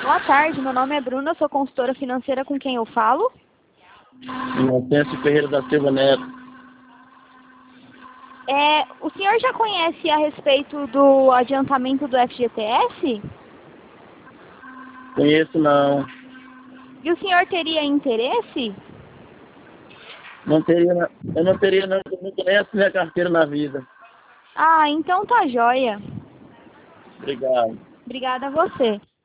Boa tarde, meu nome é Bruna, sou consultora financeira, com quem eu falo? Inocêncio Ferreira da Silva Neto. O senhor já conhece a respeito do adiantamento do FGTS? Conheço não. E o senhor teria interesse? Não teria, eu não teria não, eu nunca nem assinei a carteira na vida. Ah, então tá joia. Obrigado. Obrigada a você.